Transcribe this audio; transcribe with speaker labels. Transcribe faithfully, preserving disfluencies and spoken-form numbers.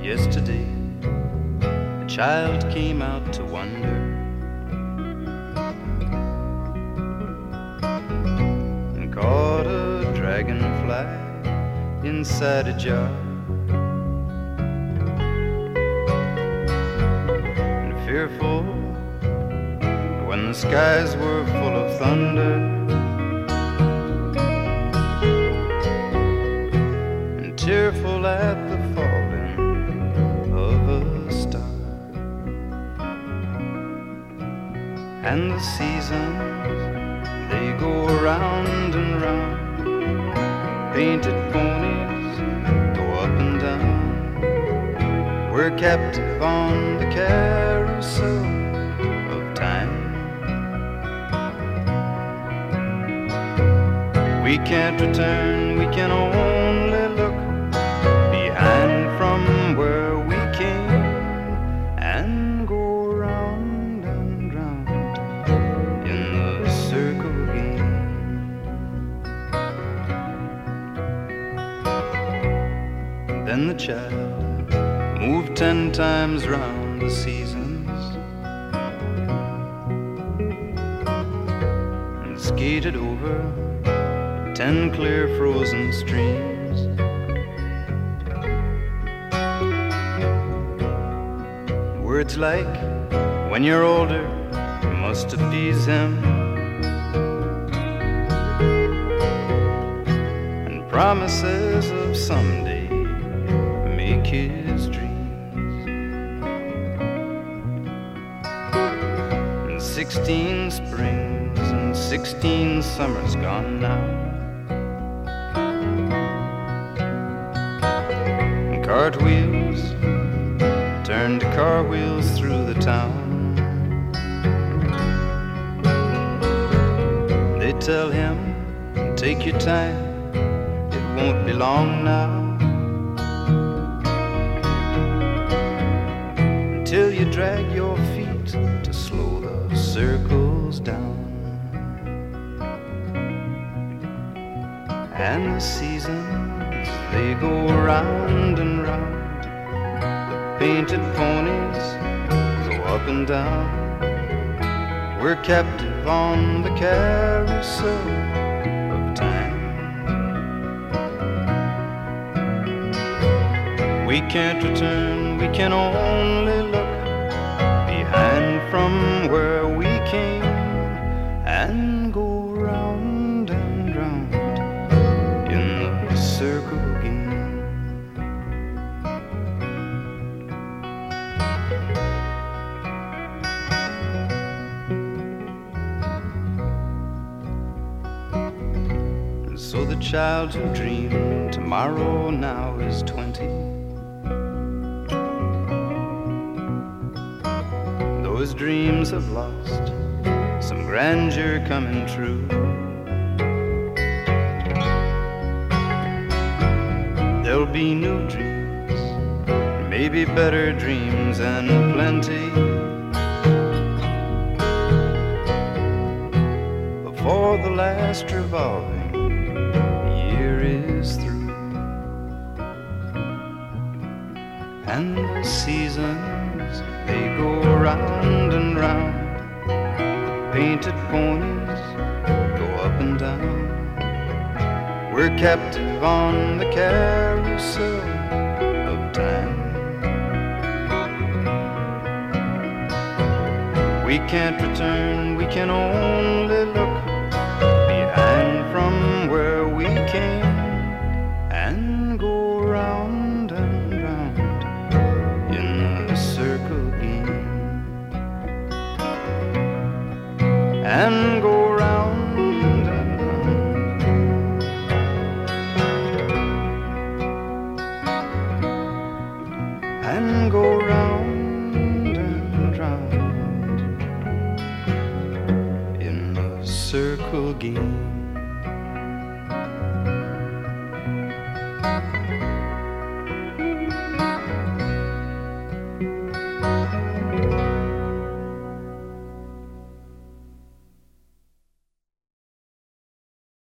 Speaker 1: Yesterday, a child came out to wonder and caught a dragonfly inside a jar. And fearful when the skies were full of thunder, and tearful at the falling of a star. And the seasons, they go round and round. Painted ponies go up and down. We're captive on the carousel of time. We can't return, we can only look behind from where we came and go round and round in the circle game. Then the child moved ten times round the seasons and skated over ten clear frozen streams. Words like, when you're older, you must appease him, and promises of someday make his dreams. And sixteen springs and sixteen summers gone now, and cartwheels turned to car wheels through the town. They tell him, take your time, it won't be long now, until you drag your feet to slow the circles down. And the seasons, they go round and round. Painted ponies go up and down. We're captive on the carousel of time. We can't return, we can only look behind from where we came and go round and round in the circle game. So the child who dreamed tomorrow now is twenty. Those dreams have lost some grandeur coming true. There'll be new dreams, maybe better dreams and plenty, before the last revolving year is through. And the seasons, they go round and round. Painted ponies go up and down. We're captive on the carousel of time. We can't return, we can only look behind from where we came